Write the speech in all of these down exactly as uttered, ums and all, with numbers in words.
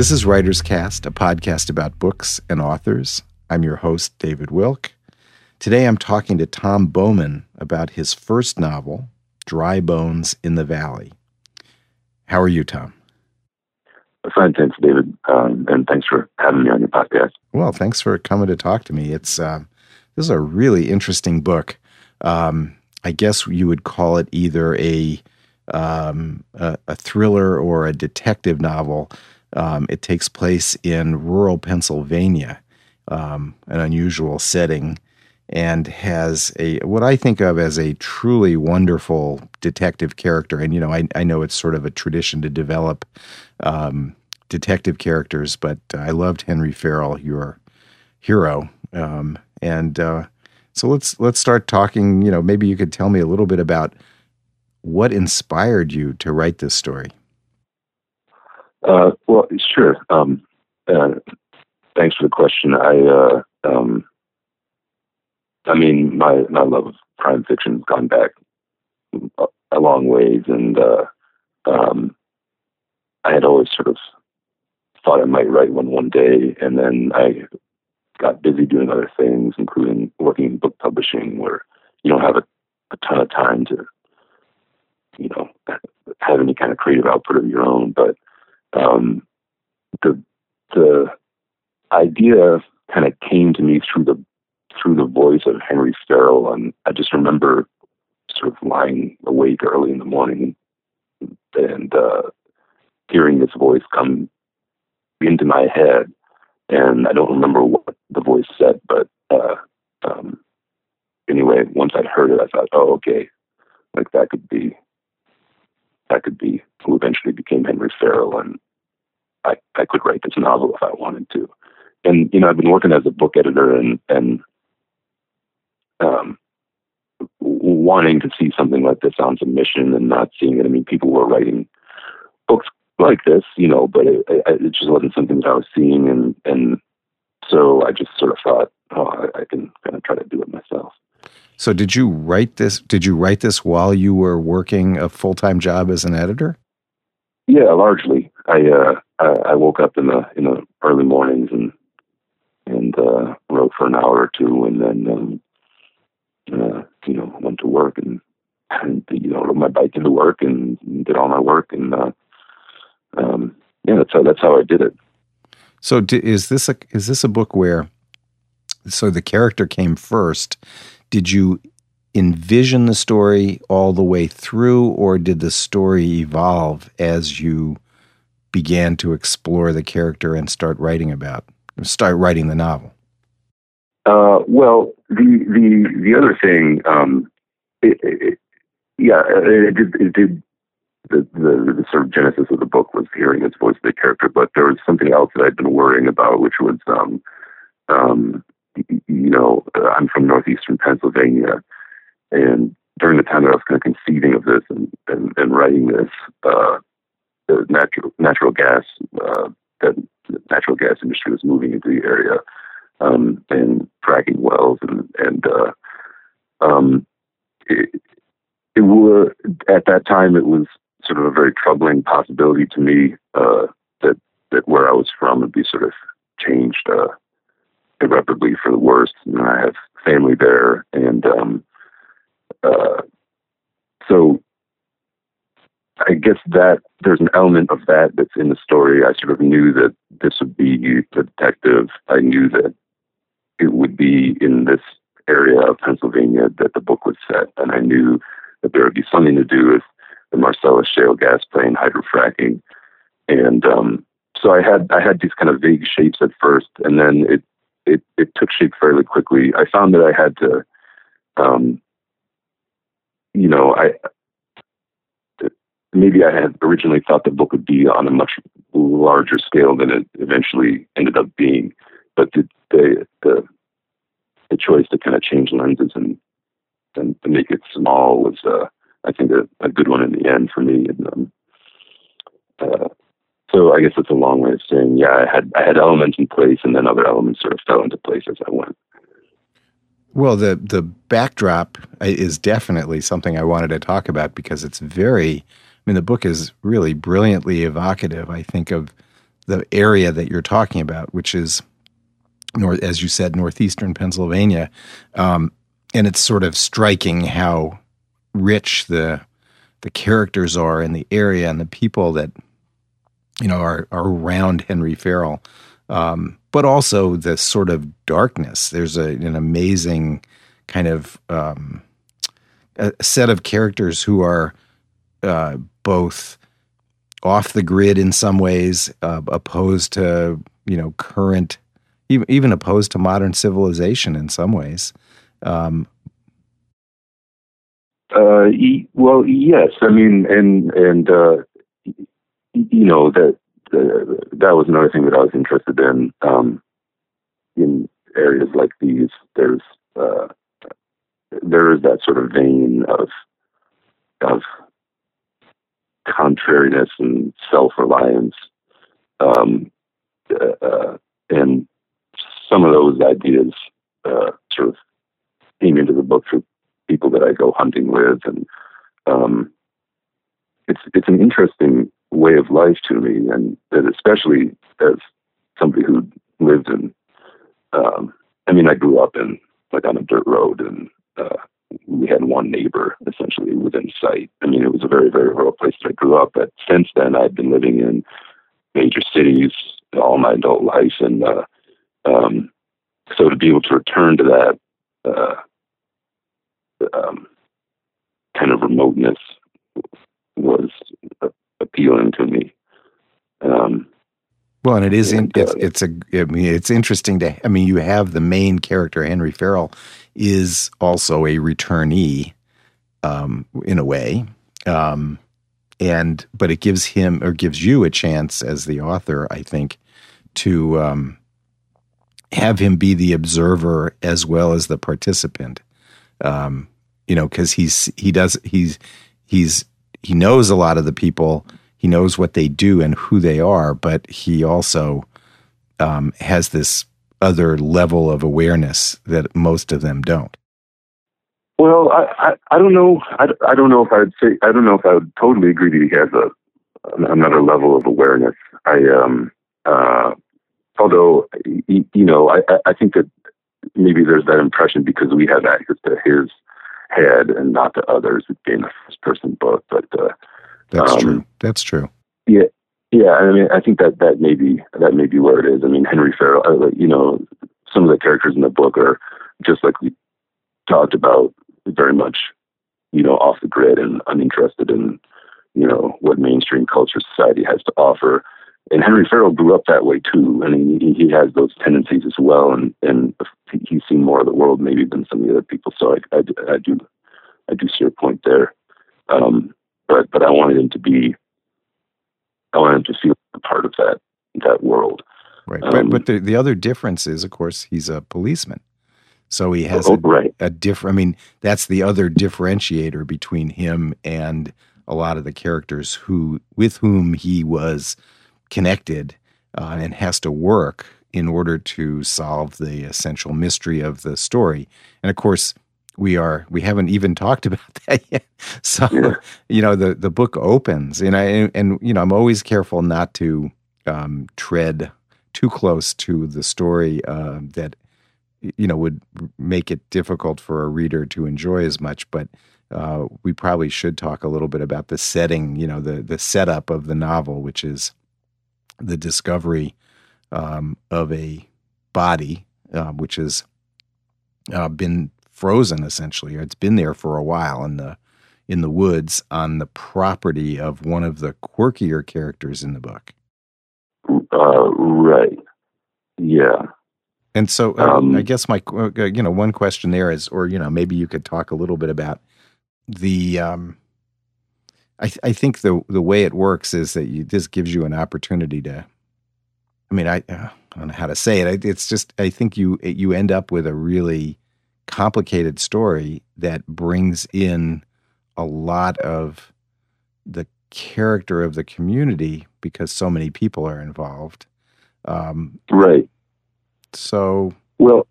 This is Writer's Cast, a podcast about books and authors. I'm your host, David Wilk. Today I'm talking to Tom Bowman about his first novel, Dry Bones in the Valley. How are you, Tom? Fine, thanks, David, um, and thanks for having me on your podcast. Well, thanks for coming to talk to me. It's uh, this is a really interesting book. Um, I guess you would call it either a um, a, a thriller or a detective novel. Um, it takes place in rural Pennsylvania, um, an unusual setting, and has a what I think of as a truly wonderful detective character. And, you know, I, I know it's sort of a tradition to develop um, detective characters, but I loved Henry Farrell, your hero. Um, and uh, so let's let's start talking. You know, maybe you could tell me a little bit about what inspired you to write this story. Uh, well, sure. Um, uh, thanks for the question. I, uh, um, I mean, my, my love of crime fiction has gone back a, a long ways, and uh, um, I had always sort of thought I might write one one day, and then I got busy doing other things, including working in book publishing, where you don't have a, a ton of time to, you know, have any kind of creative output of your own, but Um, the the idea kind of came to me through the through the voice of Henry Farrell, and I just remember sort of lying awake early in the morning and uh, hearing this voice come into my head, and I don't remember what the voice said, but uh, um, anyway, once I'd heard it, I thought, oh, okay, like that could be that could be who eventually became Henry Farrell, and I, I could write this novel if I wanted to. And, you know, I've been working as a book editor and, and um, wanting to see something like this on submission and not seeing it. I mean, people were writing books like this, you know, but it, it just wasn't something that I was seeing. And, and so I just sort of thought, oh, I, I can kind of try to do it myself. So did you write this, did you write this while you were working a full-time job as an editor? Yeah, largely. I uh, I, I woke up in the in the early mornings and and uh, wrote for an hour or two, and then um, uh, you know went to work and, and you know rode my bike into work and did all my work, and uh, um, yeah, that's how that's how I did it. So d- is this a is this a book where so the character came first? Did you envision the story all the way through, or did the story evolve as you began to explore the character and start writing about, start writing the novel? Uh, well, the the the other thing, um, it, it, yeah, it did. It did the, the the sort of genesis of the book was hearing his voice of the character, but there was something else that I'd been worrying about, which was, um, um, you know, I'm from northeastern Pennsylvania. And during the time that I was kind of conceiving of this and, and, and writing this, uh, the natural natural gas uh, that the natural gas industry was moving into the area, um, and fracking wells, and and uh, um, it, it were at that time it was sort of a very troubling possibility to me uh, that that where I was from would be sort of changed uh, irreparably for the worse. You know, I have family there, and um, Uh, so I guess that there's an element of that that's in the story. I sort of knew that this would be the detective. I knew that it would be in this area of Pennsylvania that the book was set. And I knew that there would be something to do with the Marcellus shale gas play and hydrofracking. And um, so I had I had these kind of vague shapes at first, and then it, it, it took shape fairly quickly. I found that I had to... Um, You know, I maybe I had originally thought the book would be on a much larger scale than it eventually ended up being. But the the the, the choice to kind of change lenses and and to make it small was, uh, I think, a, a good one in the end for me. And um, uh, so I guess it's a long way of saying, yeah, I had I had elements in place, and then other elements sort of fell into place as I went. Well, the the backdrop is definitely something I wanted to talk about because it's very, I mean, the book is really brilliantly evocative. I think of the area that you're talking about, which is north, as you said, northeastern Pennsylvania, um, and it's sort of striking how rich the the characters are in the area and the people that you know are, are around Henry Farrell, um, but also the sort of darkness. There's a, an amazing kind of um, a set of characters who are uh, both off the grid in some ways, uh, opposed to you know current, even even opposed to modern civilization in some ways. Um, uh, well, yes, I mean, and and uh, you know that uh, that was another thing that I was interested in. Um, in areas like these, there's uh, there is that sort of vein of of contrariness and self-reliance, um, uh, and some of those ideas uh, sort of came into the book through people that I go hunting with, and um, it's it's an interesting way of life to me, and that especially as somebody who lived in, um, I mean, I grew up in like on a dirt road, and uh, we had one neighbor essentially within sight. I mean, it was a very, very rural place that I grew up. But since then, I've been living in major cities all my adult life, and uh, um, so to be able to return to that uh, um, kind of remoteness was uh, appealing to me. Um, well, and it is and, in, it's uh, it's a I mean it's interesting to I mean you have the main character Henry Farrell is also a returnee um, in a way, um, and but it gives him or gives you a chance as the author, I think, to um, have him be the observer as well as the participant. Um, you know, because he's he does he's he's he knows a lot of the people. He knows what they do and who they are, but he also um, has this other level of awareness that most of them don't. Well, I, I, I don't know. I, I don't know if I'd say, I don't know if I would totally agree that he has a, another level of awareness. I, um, uh, although, you know, I, I think that maybe there's that impression because we have access to his head and not to others, being a first person book, but, uh, That's um, true. That's true. Yeah. Yeah. I mean, I think that that may be, that may be where it is. I mean, Henry Farrell, uh, you know, some of the characters in the book are just like we talked about, very much, you know, off the grid and uninterested in, you know, what mainstream culture society has to offer. And Henry Farrell grew up that way too. I mean, he, he has those tendencies as well. And, and he's seen more of the world maybe than some of the other people. So I, I, I do, I do see your point there. Um, but, but I wanted him to be, I wanted him to feel a part of that, that world. Right. Um, but but the, the other difference is, of course, he's a policeman. So he has oh, a, right. a different, I mean, that's the other differentiator between him and a lot of the characters who, with whom he was connected uh, and has to work in order to solve the essential mystery of the story. And of course, we are, we haven't even talked about that yet. So, Yeah. you know, the, the book opens and I, and, you know, I'm always careful not to um, tread too close to the story uh, that, you know, would make it difficult for a reader to enjoy as much. But uh, we probably should talk a little bit about the setting, you know, the, the setup of the novel, which is the discovery um, of a body, uh, which has uh, been frozen essentially. It's been there for a while in the, in the woods on the property of one of the quirkier characters in the book. Uh, right. Yeah. And so uh, Um, I guess my, uh, you know, one question there is, or, you know, maybe you could talk a little bit about the, um, I, th- I think the, the way it works is that you, this gives you an opportunity to, I mean, I, uh, I don't know how to say it. It's just, I think you, you end up with a really complicated story that brings in a lot of the character of the community because so many people are involved. Um, right. So, Well,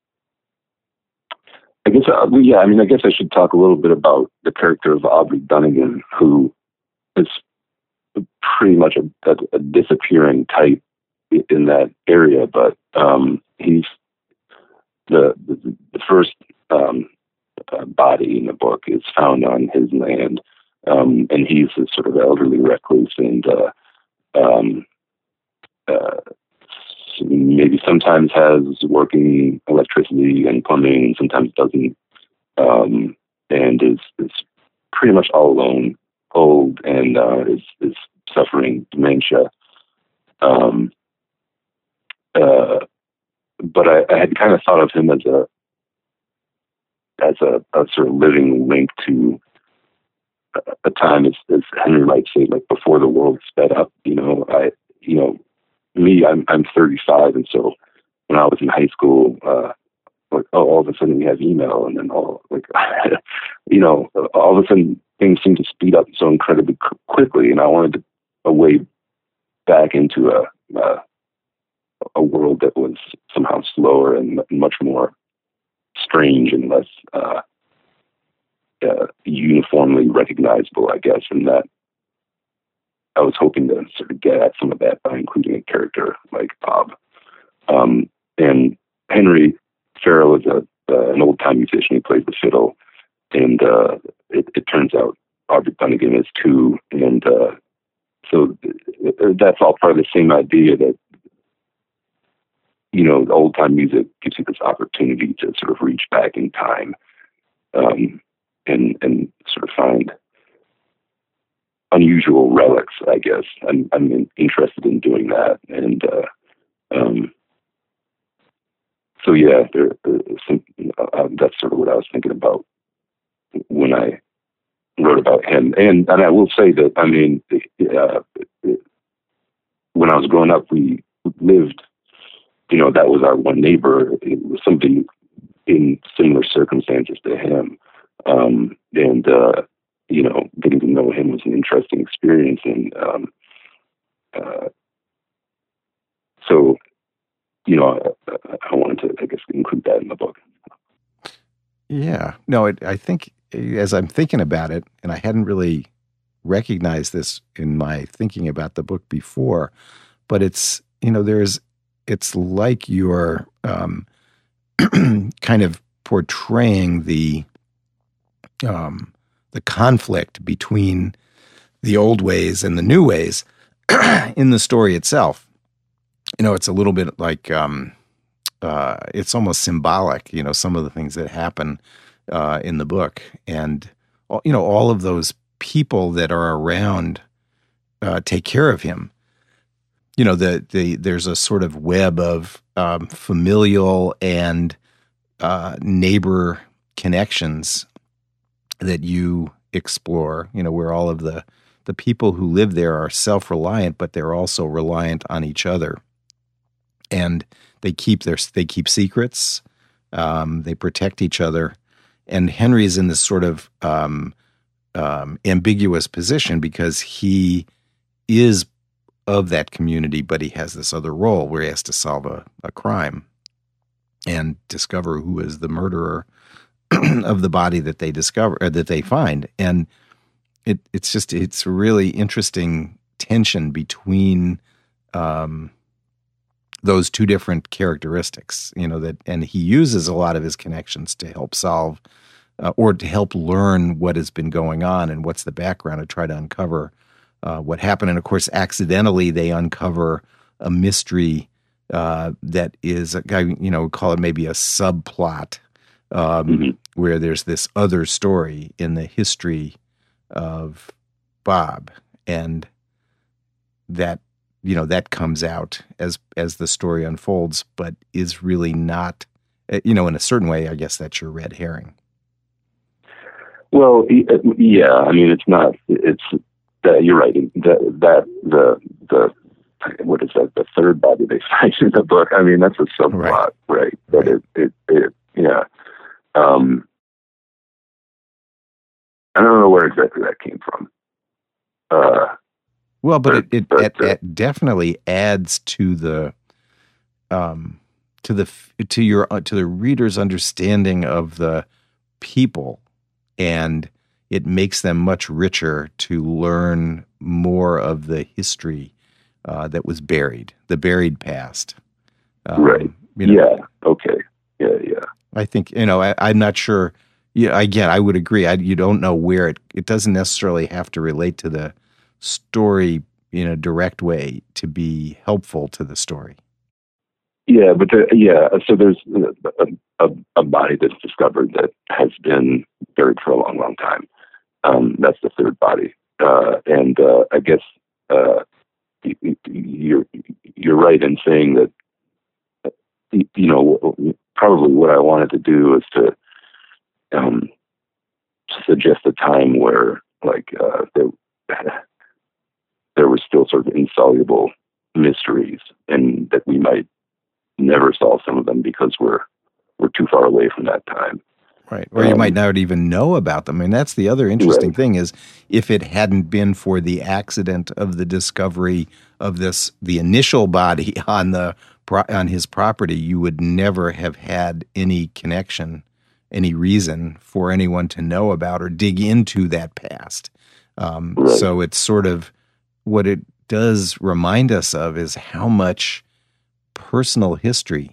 I guess, uh, well, yeah, I mean, I guess I should talk a little bit about the character of Aubrey Dunnigan, who is pretty much a, a, a disappearing type in that area, but um, he's the the, the first um, uh, body in the book is found on his land, um, and he's a sort of elderly recluse and uh, um, uh, maybe sometimes has working electricity and plumbing, and sometimes doesn't, um, and is is pretty much all alone, old, and uh, is is suffering dementia. Um, uh, but I, I had kind of thought of him as a as a, a sort of living link to a, a time, as, as Henry might say, like before the world sped up. You know, I, you know, me, I'm I'm thirty-five, and so when I was in high school, uh, like oh, all of a sudden we have email, and then all like, you know, all of a sudden things seem to speed up so incredibly quickly, and I wanted to, a way back into a. a a world that was somehow slower and much more strange and less uh, uh, uniformly recognizable, I guess, and that I was hoping to sort of get at some of that by including a character like Bob. Um, and Henry Farrell is a, uh, an old-time musician. He plays the fiddle, and uh, it, it turns out Aubrey Dunnigan is too, and uh, so that's all part of the same idea that, you know, old time music gives you this opportunity to sort of reach back in time, um, and and sort of find unusual relics, I guess. I'm I'm interested in doing that, and uh, um, so yeah, there, there some, uh, that's sort of what I was thinking about when I wrote about him. And and I will say that, I mean, uh, when I was growing up, we lived. You know, that was our one neighbor. It was somebody in similar circumstances to him. Um, and, uh, you know, getting to know him was an interesting experience. And um, uh, so, you know, I, I wanted to, I guess, include that in the book. Yeah. No, it, I think as I'm thinking about it, and I hadn't really recognized this in my thinking about the book before, but it's, you know, there's, it's like you're um, kind of portraying the um, the conflict between the old ways and the new ways in the story itself. You know, it's a little bit like um, uh, it's almost symbolic. You know, some of the things that happen uh, in the book, and you know, all of those people that are around uh, take care of him. You know, the, the there's a sort of web of um, familial and uh, neighbor connections that you explore, you know, where all of the, the people who live there are self-reliant, but they're also reliant on each other. And they keep their, they keep secrets, um, they protect each other. And Henry's in this sort of um, um, ambiguous position because he is of that community, but he has this other role where he has to solve a, a crime and discover who is the murderer of the body that they discover, or that they find. And it, it's just, it's a really interesting tension between um, those two different characteristics, you know, that, and he uses a lot of his connections to help solve uh, or to help learn what has been going on and what's the background, to try to uncover Uh, what happened. And of course, accidentally, they uncover a mystery uh, that is, a guy, you know, call it maybe a subplot, um, mm-hmm. where there's this other story in the history of Bob. And that, you know, that comes out as, as the story unfolds, but is really not, you know, in a certain way, I guess that's your red herring. Well, yeah, I mean, it's not, it's, Uh, you're right. That, that the the what is that? The third body they find in the book. I mean, that's a subplot, right? right? But right. It, it it yeah. Um, I don't know where exactly that came from. Uh, well, but, but it it, but, it, uh, it definitely adds to the um to the to your uh, to the reader's understanding of the people, and it makes them much richer to learn more of the history uh, that was buried, the buried past. Um, right. You know, yeah. Okay. Yeah. Yeah. I think, you know, I, I'm not sure. Yeah. Again, I would agree. I, you don't know where it, it doesn't necessarily have to relate to the story in a direct way to be helpful to the story. Yeah. But the, yeah. So there's a, a, a body that's discovered that has been buried for a long, long time. Um, that's the third body. Uh, and uh, I guess uh, you're, you're right in saying that, you know, probably what I wanted to do is to um, suggest a time where, like, uh, there, there were still sort of insoluble mysteries, and that we might never solve some of them because we're we're too far away from that time. Right, or you um, might not even know about them. And that's the other interesting right. thing is, if it hadn't been for the accident of the discovery of this, the initial body on the on his property, you would never have had any connection, any reason for anyone to know about or dig into that past. Um, right. So it's sort of what it does remind us of is how much personal history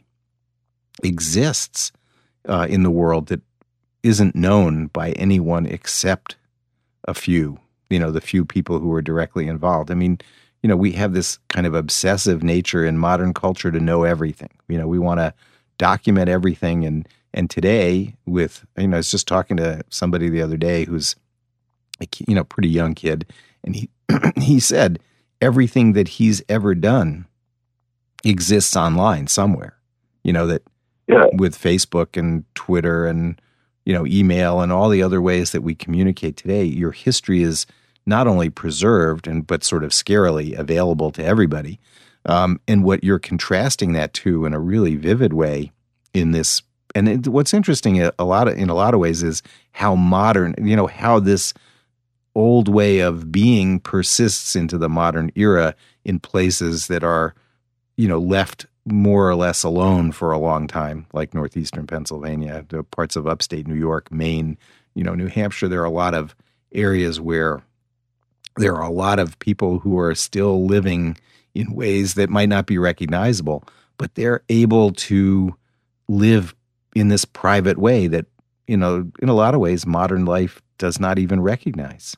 exists uh, in the world that isn't known by anyone except a few, you know, the few people who are directly involved. I mean, you know, we have this kind of obsessive nature in modern culture to know everything. You know, we want to document everything. And, and today with, you know, I was just talking to somebody the other day who's a, you know, pretty young kid. And he, he said everything that he's ever done exists online somewhere, you know, that yeah. with Facebook and Twitter and, you know, email and all the other ways that we communicate today, your history is not only preserved and but sort of scarily available to everybody. Um, and what you're contrasting that to in a really vivid way in this, and it, what's interesting a, a lot of, in a lot of ways is how modern, you know, how this old way of being persists into the modern era in places that are, you know, left more or less alone for a long time, like northeastern Pennsylvania, the parts of upstate New York, Maine, you know, New Hampshire. There are a lot of areas where there are a lot of people who are still living in ways that might not be recognizable, but they're able to live in this private way that, you know, in a lot of ways, modern life does not even recognize.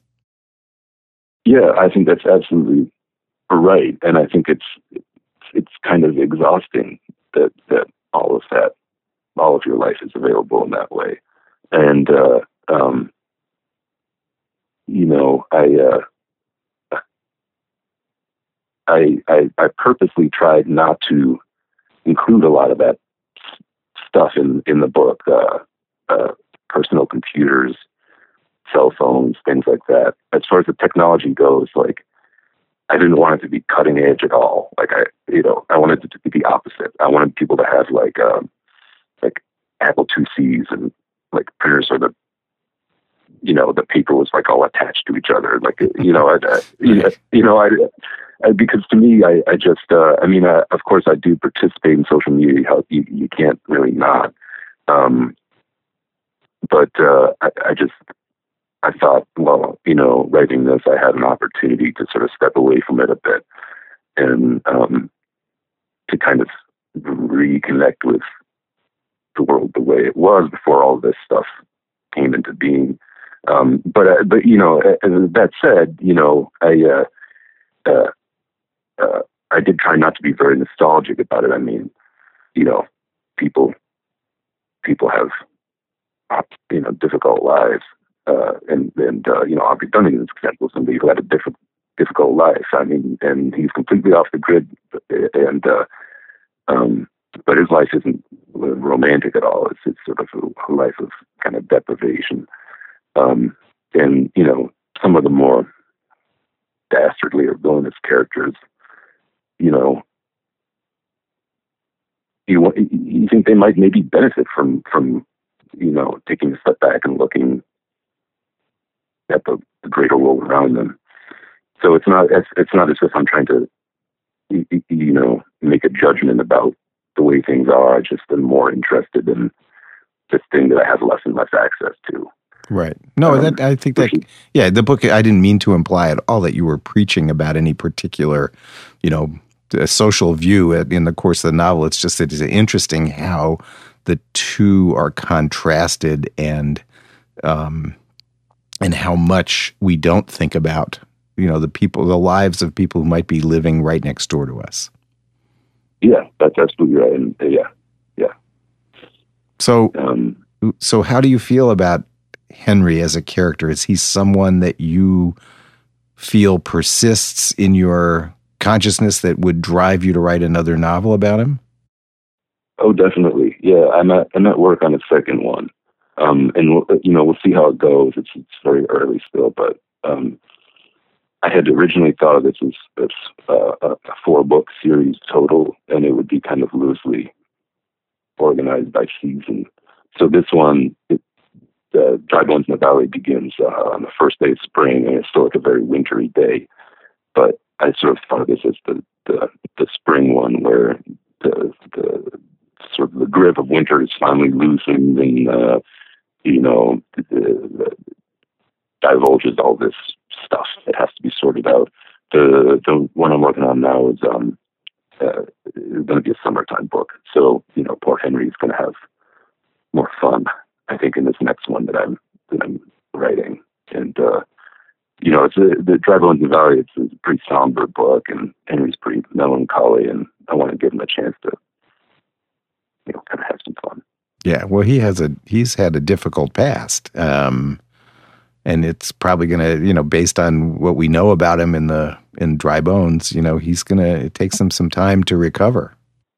Yeah, I think that's absolutely right. And I think it's, it's kind of exhausting that, that all of that, all of your life is available in that way. And, uh, um, you know, I, uh, I, I, I purposely tried not to include a lot of that stuff in, in the book, uh, uh, personal computers, cell phones, things like that. As far as the technology goes, like, I didn't want it to be cutting edge at all. Like I, you know, I wanted it to be the opposite. I wanted people to have like, um, like Apple two C's and like printers or the, you know, the paper was like all attached to each other. Like, you know, I, I you know, I, I, because to me, I, I just, uh, I mean, I, of course I do participate in social media. How you, you can't really not. Um, but, uh, I, I just, I thought, well, you know, writing this, I had an opportunity to sort of step away from it a bit and um, to kind of reconnect with the world the way it was before all this stuff came into being. Um, but, uh, but you know, that said, you know, I, uh, uh, uh, I did try not to be very nostalgic about it. I mean, you know, people, people have, you know, difficult lives. Uh, and, and uh, you know, Aubrey Dunning is an example of somebody who had a different, difficult life. I mean, and he's completely off the grid, and uh, um, but his life isn't romantic at all. It's, it's sort of a, a life of kind of deprivation. Um, and, you know, some of the more dastardly or villainous characters, you know, you, you think they might maybe benefit from, from, you know, taking a step back and looking at the, the greater world around them. So it's not, it's, it's not as if I'm trying to, you, you know, make a judgment about the way things are. I just am more interested in this thing that I have less and less access to. Right. No, Um, that I think that, which- yeah, the book, I didn't mean to imply at all that you were preaching about any particular, you know, uh, social view in the course of the novel. It's just that it's interesting how the two are contrasted and, um, and how much we don't think about, you know, the people, the lives of people who might be living right next door to us. yeah, that's absolutely right. And uh, yeah, yeah. So, Um, so how do you feel about Henry as a character? Is he someone that you feel persists in your consciousness that would drive you to write another novel about him? oh, definitely. Yeah, I'm at I'm at work on a second one, um, and we'll, you know we'll see how it goes. It's it's very early still, but um, I had originally thought of this as, as uh, a four book series total, and it would be kind of loosely organized by season. So this one, it, uh, Dry Bones in the Valley begins uh, on the first day of spring, and it's still like a very wintry day. But I sort of thought of this as the the, the spring one, where the the sort of the grip of winter is finally loosened, and uh, you know, the, the, divulges all this stuff that has to be sorted out. The the one I'm working on now is um uh, is going to be a summertime book, so you know, poor Henry is going to have more fun, I think, in this next one that I'm that I'm writing. And uh, you know, it's a, the Dry Bones in the Valley. It's, it's a pretty somber book, and Henry's pretty melancholy, and I want to give him a chance to, you know, kind of have some fun. Yeah, well, he has a he's had a difficult past, um, and it's probably going to, you know, based on what we know about him in the in Dry Bones, you know, he's gonna it takes him some time to recover.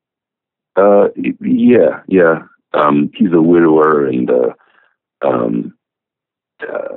Uh, yeah, yeah. Um, he's a widower, and uh, um, uh,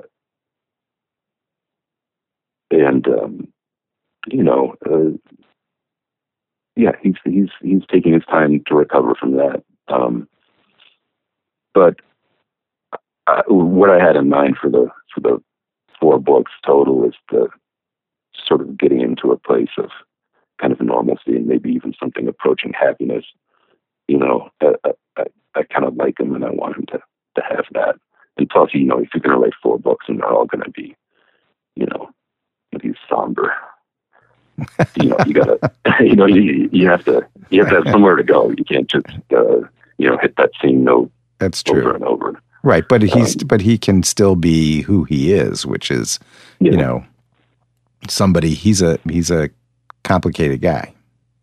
and um, you know, uh, yeah, he's he's he's taking his time to recover from that. Um, but I, what I had in mind for the for the four books total is the sort of getting into a place of kind of normalcy and maybe even something approaching happiness. You know, I, I, I kind of like him, and I want him to to have that. And plus, you know, if you're going to write four books and they're all going to be, you know, be somber, you know, you gotta, you know, you, you have to, you have to have somewhere to go. You can't just, uh, you know, hit that same note. That's true. Over and over. Right, but he's, Um, but he can still be who he is, which is, yeah. you know, somebody. He's a he's a complicated guy.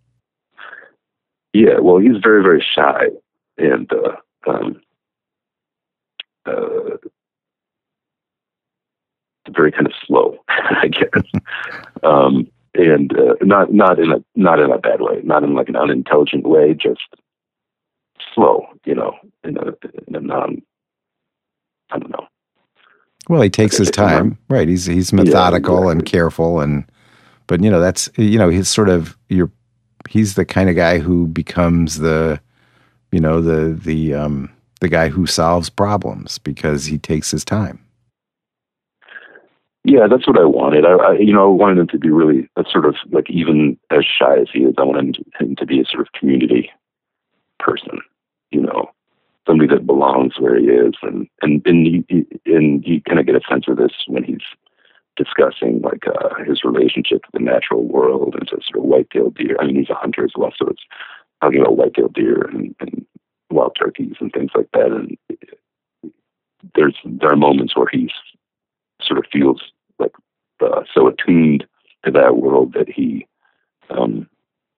Yeah, well, he's very, very shy, and uh, um, uh, very kind of slow, I guess. um, and uh, not not in a not in a bad way, not in like an unintelligent way, just slow, you know, in a, in a non, I don't know. Well, he takes his time, right? He's he's methodical yeah, exactly. and careful, and but you know that's you know he's sort of you're he's the kind of guy who becomes the you know the the um, the guy who solves problems because he takes his time. Yeah, that's what I wanted. I, I you know I wanted him to be really a sort of like even as shy as he is, I wanted him to, him to be a sort of community person, you know, somebody that belongs where he is, and and and you, and you kind of get a sense of this when he's discussing like uh, his relationship to the natural world and to sort of white-tailed deer. I mean, he's a hunter as well, so it's talking about white-tailed deer and, and wild turkeys and things like that. And there's there are moments where he sort of feels like uh, so attuned to that world that he. Um,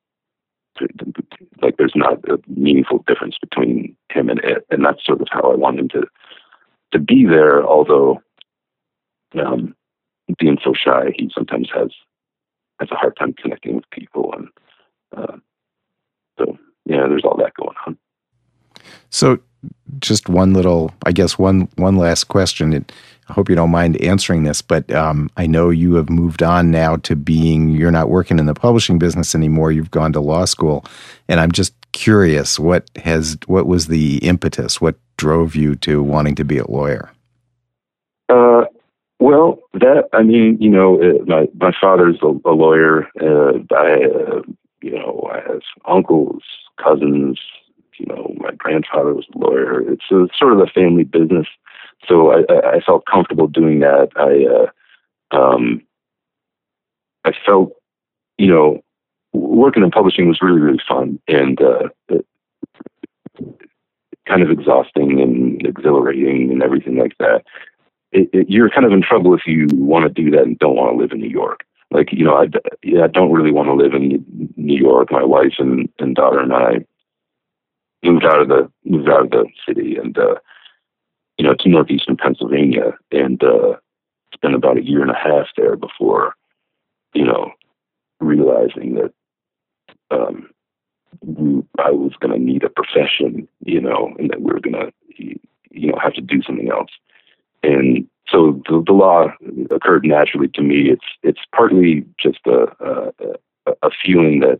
like there's not a meaningful difference between him and it, and that's sort of how I want him to to be there. Although, um, being so shy, he sometimes has has a hard time connecting with people, and uh, so yeah, there's all that going on. So, just one little, I guess one one last question. It, I hope you don't mind answering this, but um, I know you have moved on now to being, you're not working in the publishing business anymore. You've gone to law school. And I'm just curious, what has, what was the impetus? What drove you to wanting to be a lawyer? Uh, well, that, I mean, you know, uh, my, my father's a, a lawyer. Uh, I, uh, you know, I have uncles, cousins, you know, my grandfather was a lawyer. It's, a, it's sort of a family business. so I, I felt comfortable doing that. I, uh, um, I felt, you know, working in publishing was really, really fun and uh, kind of exhausting and exhilarating and everything like that. It, it, you're kind of in trouble if you want to do that and don't want to live in New York. Like, you know, I, yeah, I don't really want to live in New York. My wife and, and daughter and I moved out of the moved out of the city and uh, you know, to northeastern Pennsylvania, and uh, spent about a year and a half there before, you know, realizing that um, we, I was going to need a profession, you know, and that we were going to, you know, have to do something else. And so the, the law occurred naturally to me. It's it's partly just a a, a feeling that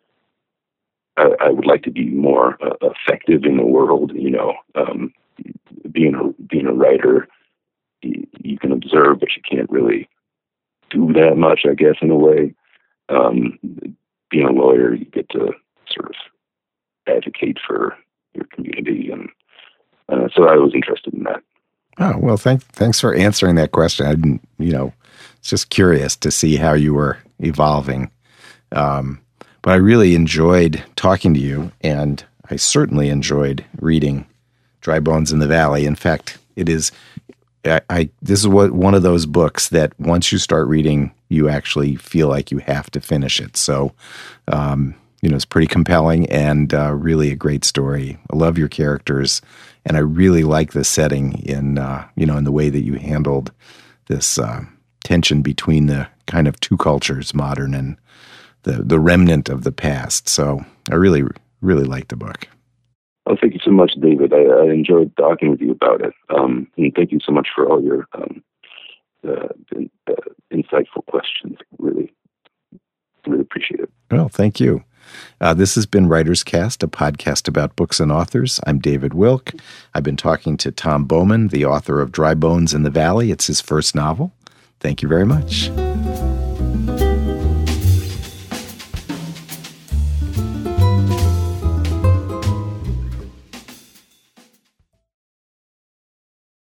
I, I would like to be more uh, effective in the world. You know, um, being a being a writer, you, you can observe, but you can't really do that much, I guess, in a way. Um, being a lawyer, you get to sort of advocate for your community, and uh, so I was interested in that. Oh, well, thank, thanks for answering that question. I didn't, you know, it's just curious to see how you were evolving. Um, but I really enjoyed talking to you, and I certainly enjoyed reading Dry Bones in the Valley. In fact, it is, I, I this is what one of those books that once you start reading, you actually feel like you have to finish it. So, um, you know, it's pretty compelling and uh, really a great story. I love your characters. And I really like the setting in, uh, you know, in the way that you handled this uh, tension between the kind of two cultures, modern and the the remnant of the past. So I really, really like the book. Oh, thank you so much, David. I, I enjoyed talking with you about it. Um, and thank you so much for all your um, uh, in, uh, insightful questions. Really, really appreciate it. Well, thank you. Uh, this has been Writer's Cast, a podcast about books and authors. I'm David Wilk. I've been talking to Tom Bowman, the author of Dry Bones in the Valley. It's his first novel. Thank you very much.